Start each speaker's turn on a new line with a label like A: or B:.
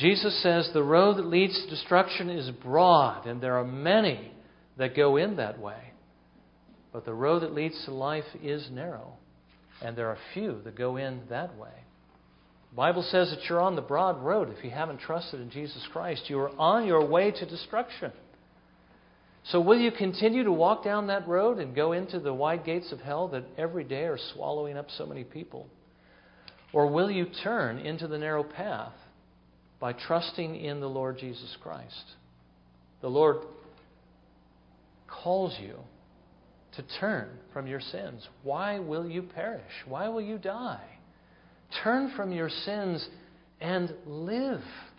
A: Jesus says the road that leads to destruction is broad, and there are many that go in that way. But the road that leads to life is narrow, and there are few that go in that way. The Bible says that you're on the broad road if you haven't trusted in Jesus Christ. You are on your way to destruction. So will you continue to walk down that road and go into the wide gates of hell that every day are swallowing up so many people? Or will you turn into the narrow path by trusting in the Lord Jesus Christ? The Lord calls you to turn from your sins. Why will you perish? Why will you die? Turn from your sins and live.